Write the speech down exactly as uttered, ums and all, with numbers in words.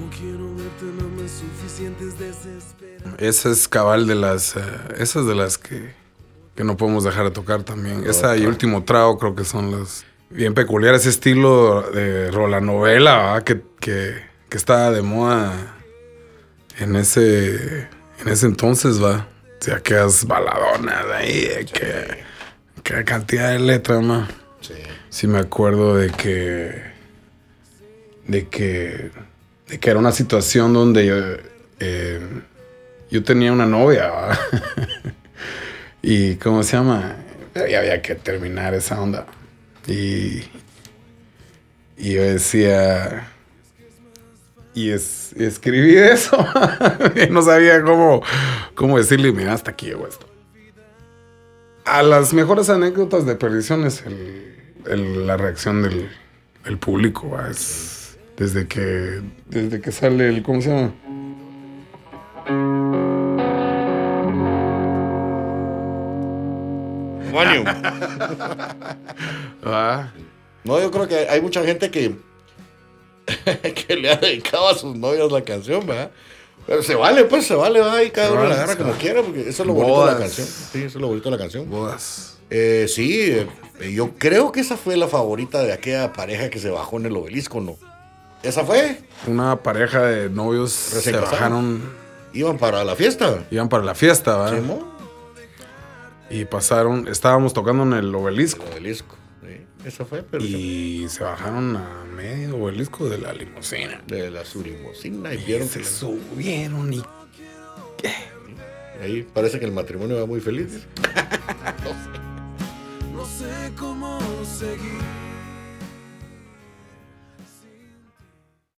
Esa es cabal de las... Uh, esas de las que, que no podemos dejar de tocar también. Otra. Esa y Último Trago creo que son las... Bien peculiar, ese estilo de rolanovela, que, que, que estaba de moda en ese, en ese entonces, va. O sea, aquellas baladonas ahí, sí. que, que cantidad de letras, ma. Sí. Sí me acuerdo de que... De que... De que era una situación donde yo... Eh, yo tenía una novia, ¿va? Y, ¿cómo se llama? Y había que terminar esa onda. Y... Y yo decía... Y es, escribí eso. Y no sabía cómo, cómo decirle, mira, hasta aquí llegó esto. A las mejores anécdotas de perdición es el, el, la reacción del, del público. ¿Va? Es desde que, desde que sale el... ¿Cómo se llama? ¿Ah? No, yo creo que hay mucha gente que que le ha dedicado a sus novias la canción, ¿verdad? Pero se vale, pues se vale, ¿verdad? Y cada uno la agarra como quiera, porque eso es lo Bodas. bonito de la canción. Sí, eso es lo bonito de la canción. Bodas. Eh, sí, eh, yo creo que esa fue la favorita de aquella pareja que se bajó en el obelisco, ¿no? ¿Esa fue? Una pareja de novios Recién se casados. bajaron. Iban para la fiesta. Iban para la fiesta, ¿verdad? ¿Sí, no? Y pasaron, estábamos tocando en el obelisco. El obelisco, sí. Esa fue, pero... Y se bajaron a medio obelisco de la limusina. De la surimosina y, Y vieron se que... subieron y... ¿Qué? Ahí parece que el matrimonio va muy feliz. No sé cómo seguir.